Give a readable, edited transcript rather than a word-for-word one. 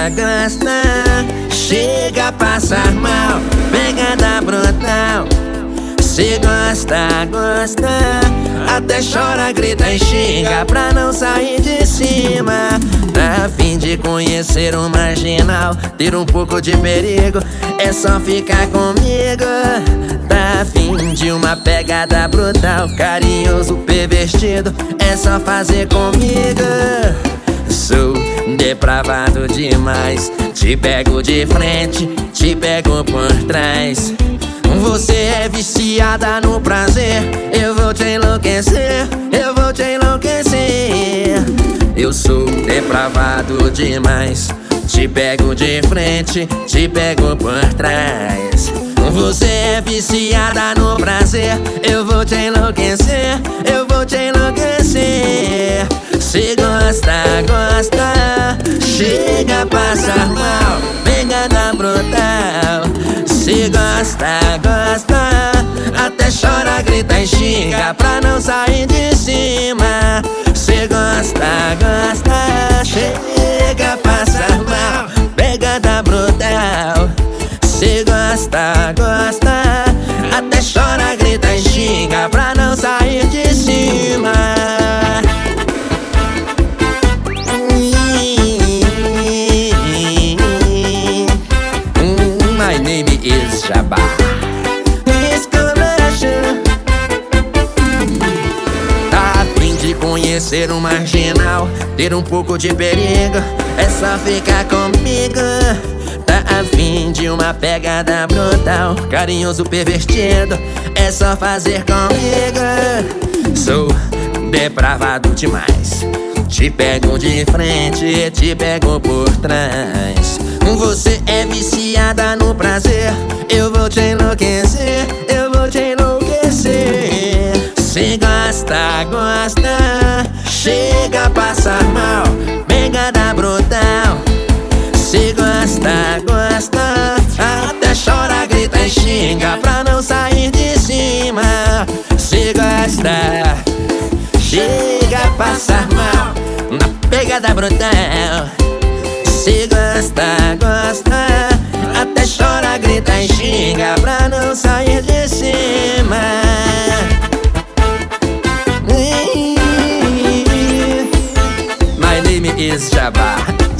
gosta, chega a passar mal, pegada brutal. Cê gosta, gosta, até chora, grita e xinga pra não sair de cima. Tá a fim de conhecer um marginal, ter um pouco de perigo, é só ficar comigo. Tá a fim de uma pegada brutal, carinhoso, pervertido, é só fazer comigo. Sou depravado demais, te pego de frente, te pego por trás. Você é viciada no prazer, eu vou te enlouquecer, eu vou te enlouquecer. Eu sou depravado demais, te pego de frente, te pego por trás. Você é viciada no prazer, eu vou te enlouquecer, eu vou te enlouquecer. Se gosta, gosta, chega a passar mal, pegada brutal. Se gosta, gosta, até chora, grita e xinga pra não sair de cima. Se gosta, gosta, chega a passar mal, pegada brutal. Se gosta, gosta, até chora, grita e xinga pra não sair de cima. My name is Jabba. Tá a fim de conhecer um marginal, ter um pouco de perigo, é só ficar comigo. Tá a fim de uma pegada brutal, carinhoso, pervertido, é só fazer comigo. Sou depravado demais, te pego de frente, te pego por trás. Você é viciada no prazer, eu vou te enlouquecer, eu vou te enlouquecer. Se gosta, gosta, chega a passar mal, pegada brutal. Se gosta, gosta, até chora, grita e xinga pra não sair de cima. Se gosta, chega a passar mal, na pegada brutal. Se gosta, gosta, até chora, grita e xinga pra não sair de cima. My name is Jabba.